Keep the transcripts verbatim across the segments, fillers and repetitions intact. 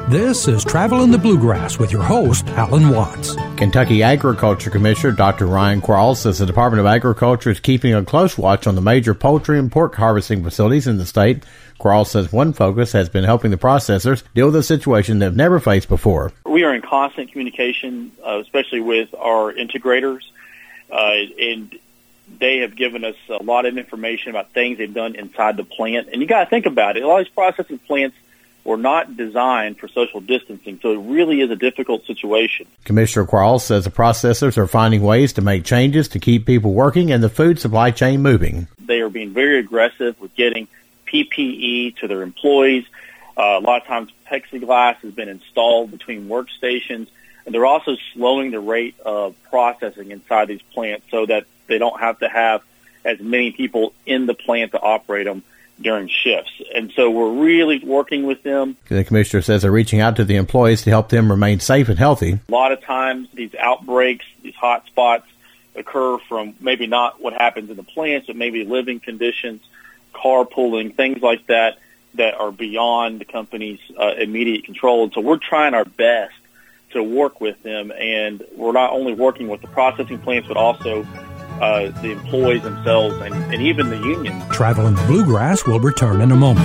This is Travel in the Bluegrass with your host, Alan Watts. Kentucky Agriculture Commissioner Doctor Ryan Quarles says the Department of Agriculture is keeping a close watch on the major poultry and pork harvesting facilities in the state. Quarles says one focus has been helping the processors deal with a situation they've never faced before. We are in constant communication, uh, especially with our integrators, uh, and they have given us a lot of information about things they've done inside the plant. And you got to think about it. A lot of these processing plants were not designed for social distancing, so it really is a difficult situation. Commissioner Quarles says the processors are finding ways to make changes to keep people working and the food supply chain moving. They are being very aggressive with getting P P E to their employees. Uh, a lot of times plexiglass has been installed between workstations, and they're also slowing the rate of processing inside these plants so that they don't have to have as many people in the plant to operate them during shifts. And so we're really working with them. The commissioner says they're reaching out to the employees to help them remain safe and healthy. A lot of times these outbreaks, these hot spots occur from maybe not what happens in the plants, but maybe living conditions, carpooling, things like that, that are beyond the company's uh, immediate control. And so we're trying our best to work with them, and we're not only working with the processing plants, but also Uh, the employees themselves and, and even the union. Travel in the Bluegrass will return in a moment.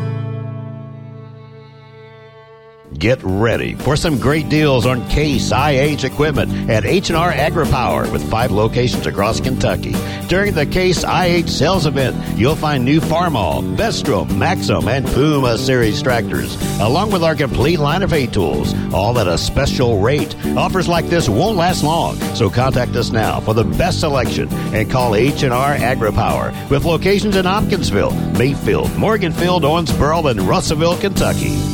Get ready for some great deals on Case I H equipment at H and R AgriPower with five locations across Kentucky. During the Case I H sales event, you'll find new Farmall, Vestrom, Maxim, and Puma series tractors, along with our complete line of hay tools, all at a special rate. Offers like this won't last long, so contact us now for the best selection and call H and R AgriPower with locations in Hopkinsville, Mayfield, Morganfield, Owensboro, and Russellville, Kentucky.